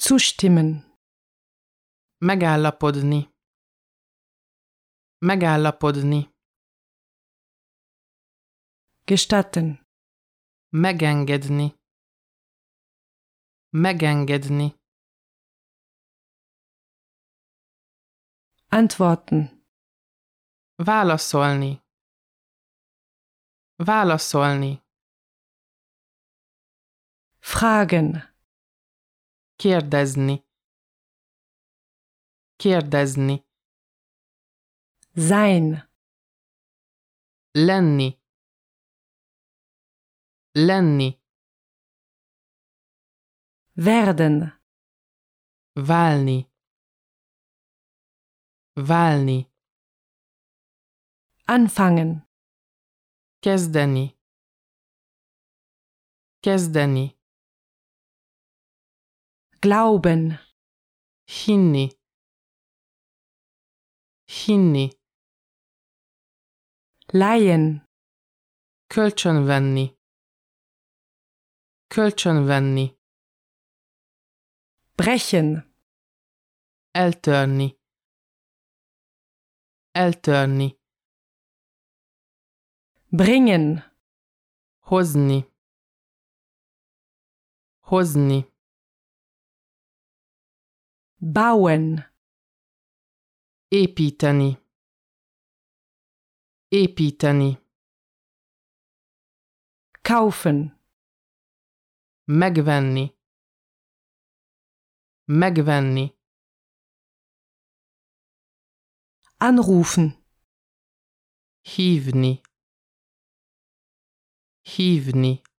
Zustimmen. Megállapodni. Megállapodni. Gestatten. Megengedni. Megengedni. Antworten. Válaszolni. Válaszolni. Fragen. Kérdezni. Kérdezni. Sein. Lenni. Lenni. Werden. Válni. Válni. Anfangen. Kezdeni. Kezdeni. Glauben. Hinni. Hinni. Leihen. Kölcsönvenni. Kölcsönvenni. Brechen. Eltörni. Eltörni. Bringen. Hozni. Hozni. Bauen. Építeni. Építeni. Kaufen. Megvenni. Megvenni. Anrufen. Hívni. Hívni.